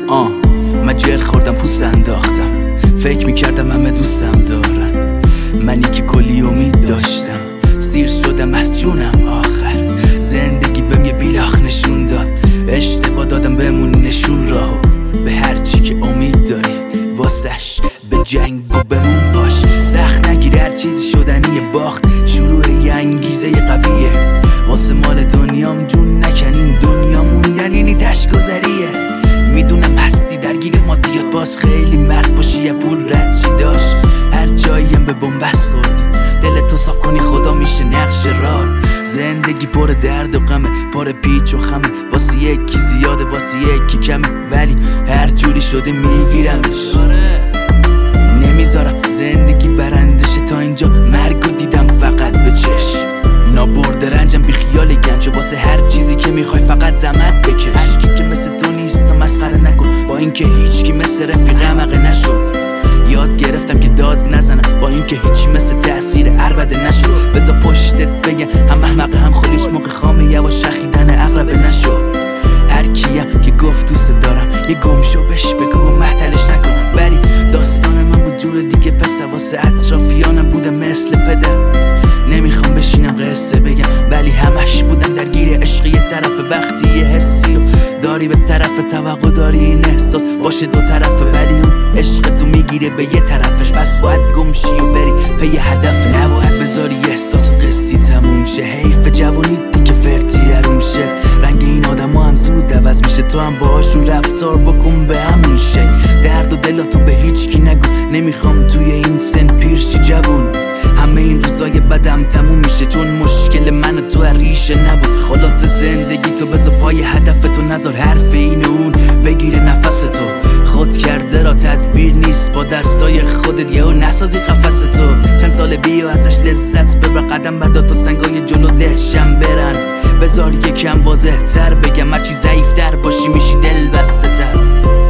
من جر خوردم پوست انداختم، فکر میکردم همه دوستم دارن، منی که کلی امید داشتم سیر شدم از جونم آخر. زندگی بهم یه بیلاخ نشون داد، اشتباه دادم بهمون نشون راهو. به هرچی که امید داری واسش به جنگ و بمون باش. سخت نگیر هر چیزی شدنیه، باخت شروع یه انگیزه قویه. واسه مال دنیام جون نکنین، دنیامون یعنی تشگذریه. میدونم هستی درگیر مادیات، باز خیلی مرد باشی یه پول رد چی داشت. هر جاییم به بنبست خوردی، دلتو صاف کنی خدا میشه نقش راد. زندگی پر درد و غمه، پر پیچ و خمه، واسه یکی زیاده واسه یکی کمه، ولی هر جوری شده میگیرمش. نمیذارم زندگی برندشه، تا اینجا مرگو دیدم فقط به چشم. نابرده رنجم بی خیال گنج، واسه هر چیزی که میخوای فقط زحمت بکش. هر کی که مثل تو نیست و مسخره نکن، با اینکه هیچکی مثل رفیقم حقه نشد. یاد گرفتم که داد نزنم، با اینکه هیچی مثل تأثیر عربده نشد. بذار پشتت بگم هم احمق هم خلیج، موقع خامه یواش شخیدن عقربه نشد. هر کیم که گفت دوست دارم یه گم شو بش بگو و معطلش نکن. بری داستان من بود جور دیگه، پس واسه اطرافیانم بودم مثل پدر. نمیخوام بشینم قصه بگم، ولی همش بودم درگیر عشق یه طرف. وقتی یه حسی و داری به طرف، توقع داری این احساس باشه دو طرفه، ولی اون عشق تو میگیره به یه طرفش. پس باید گمشی و بری پی هدفه، نباید بذاری احساسات قسطی تموم شه. حیف جوونی که فرتی هروم شه، رنگ این آدم هم زود عوض میشه. تو هم باهاشون رفتار بکن به همون شکل. درد و دلاتو به هیچ کی نگو، نمیخوام توی این سن پیرشی جوون. همه این روزای بدم تموم میشه، چون مشکل من تو ریشه نبود. خلاص زندگی تو بذار پای هدف تو، نذار حرف این اون بگیره نفس تو. خود کرده را تدبیر نیست، با دستای خودت یهو نسازی قفس تو. چند سال بیا ازش لذت ببر، قدم بردار تا سنگای جلو لهشم برن. بذار یکم واضح تر بگم، هرچی ضعیف تر باشی میشی دل بسته تر.